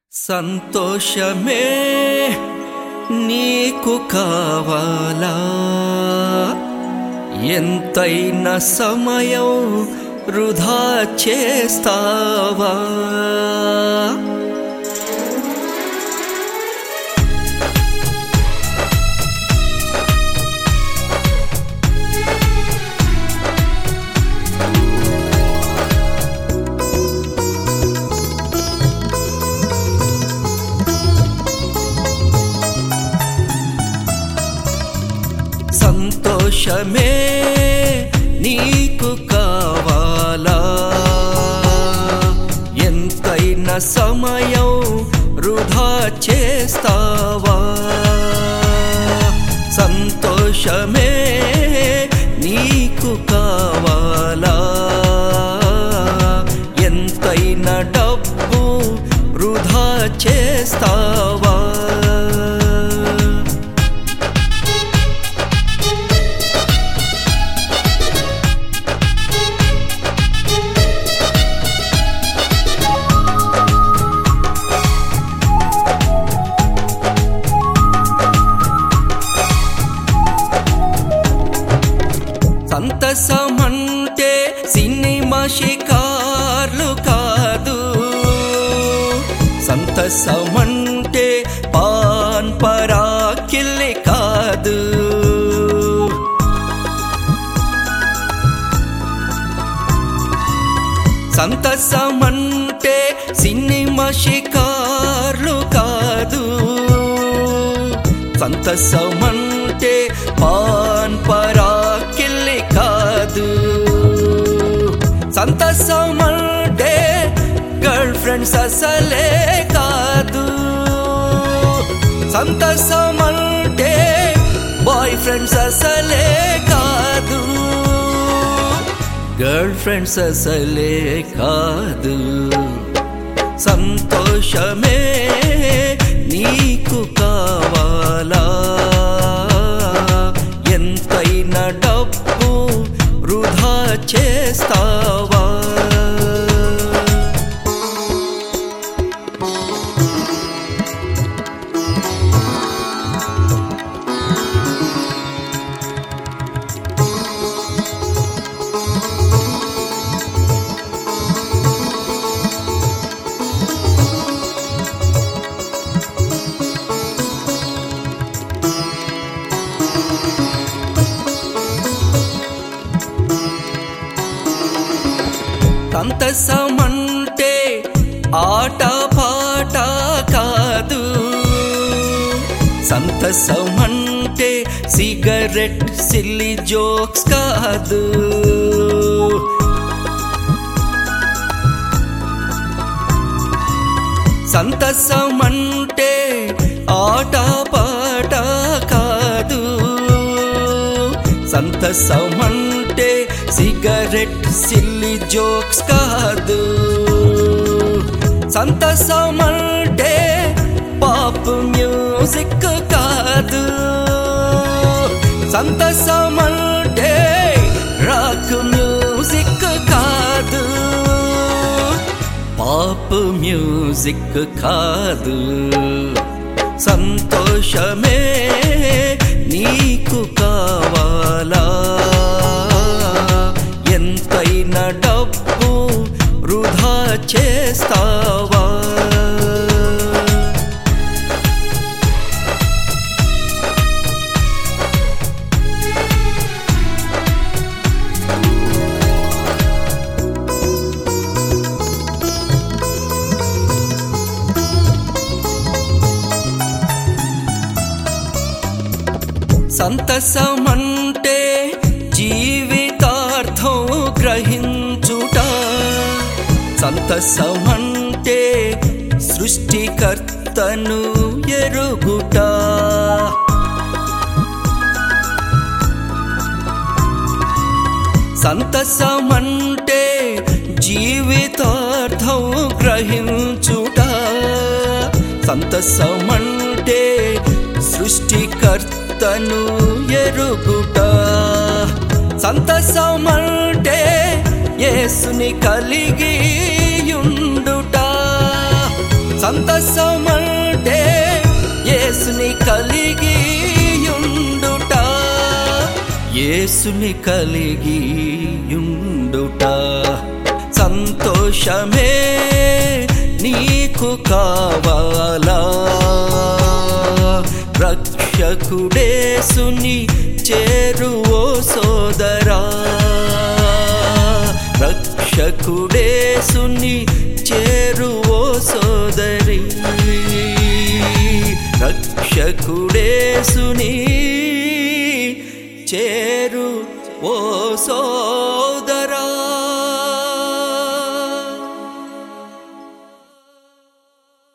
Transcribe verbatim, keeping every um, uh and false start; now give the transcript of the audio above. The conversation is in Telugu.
సంతోషమే నీకు కావాలా? ఎంతైనా సమయం వృధా చేస్తావా? సంతోషమే నీకు కావాలా? ఎంతైనా సమయం వృధా చేస్తావా? సంతోషమే నీకు కావాలా? ఎంతైనా డబ్బు వృధా చేస్తావా? సంతసమంటే సినిమా షికార్లు కాదు, సంతసమంటే పాన్ పరాకిల్లి కాదు. సంతసమంటే సినిమా షికార్లు కాదు, సంతసమంటే పాన్ పరాకిల్లి కాదు. సంతసమంటే గర్ల్ ఫ్రెండ్స్ అసలే కాదు, సంతసమంటే బాయ్ ఫ్రెండ్స్ అసలే కాదు, గర్ల్ ఫ్రెండ్స్ అసలే కాదు. సంతోషమే నీకు కావాలా? ఎంతైనా డబ్బు వృధా చేస్తావా? సంతసమంటే ఆట పాట కాదు, సంతసమంటే సిగరెట్ సిల్లీ జోక్స్ కాదు. సంతసమంటే ఆట పాట కాదు, సంతసమంటే సిగరెట్ సిల్లీ జోక్స్ కాదు. సంతసమంటే పాప్ మ్యూజిక్ కాదు, సంతసమంటే రాక్ మ్యూజిక్ కాదు, పాప్ మ్యూజిక్ కాదు. సంతోషమే నీకు కావాలా? ఎంతైనా డబ్బు వృధా చేస్తావా? సంతసమంటే జీవితార్థం గ్రహించుట, సంతసమంటే సృష్టికర్తను ఎరుగుట. సంతసమంటే జీవితార్థం గ్రహించుట, సంతసమంటే సృష్టికర్తను ఎరుగుట. సంతసమంటే యేసుని కలిగి యుండుట, సంతసమంటే యేసుని కలిగి యుండుట, యేసుని కలిగి యుండుట. సంతోషమే నీకు కావాలా, రక్షకుడేసుని చేరువో సోదరా, రక్షకుడేసుని చేరువో సోదరి, రక్షకుడేసుని చేరు ఓ సో